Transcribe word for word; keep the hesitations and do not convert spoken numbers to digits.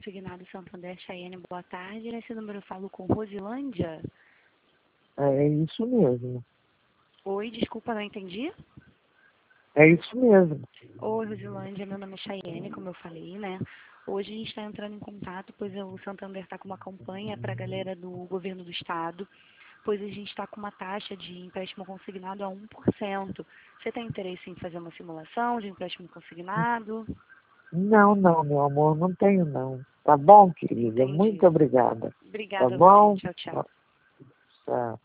consignado Santander Chayenne, boa tarde. Nesse número eu falo com Rosilândia. É isso mesmo. Oi, desculpa, não entendi. É isso mesmo. Oi, Rosilândia, meu nome é Chayenne, como eu falei, né? Hoje a gente está entrando em contato, pois o Santander está com uma campanha para a galera do governo do estado, pois a gente está com uma taxa de empréstimo consignado a um por cento. Você tem interesse em fazer uma simulação de empréstimo consignado? Não, não, meu amor, não tenho não. Tá bom, querida? Entendi. Muito obrigada. Tá Obrigada a você. bom? Tchau, tchau. Tchau.